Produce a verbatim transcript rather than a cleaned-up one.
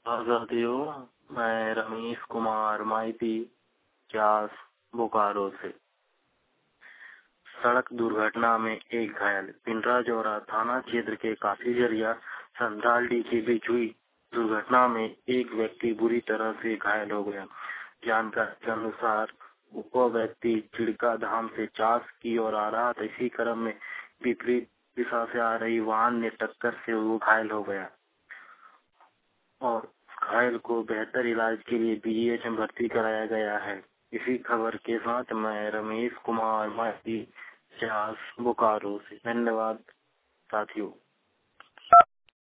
साथियों, मैं रमेश कुमार माइती चास बोकारो से। सड़क दुर्घटना में एक घायल। पिंडरा जौरा थाना क्षेत्र के काशीजरिया संतालडी के बीच हुई दुर्घटना में एक व्यक्ति बुरी तरह से घायल हो गया। जानकारी के अनुसार वह व्यक्ति चिड़का धाम से चास की ओर आ रहा था। इसी क्रम में विपरीत दिशा से आ रही वाहन ने टक्कर से वो घायल हो गया और घायल को बेहतर इलाज के लिए पीजीएच में भर्ती कराया गया है। इसी खबर के साथ मैं रमेश कुमार माइती चास बोकारो से। धन्यवाद साथियों।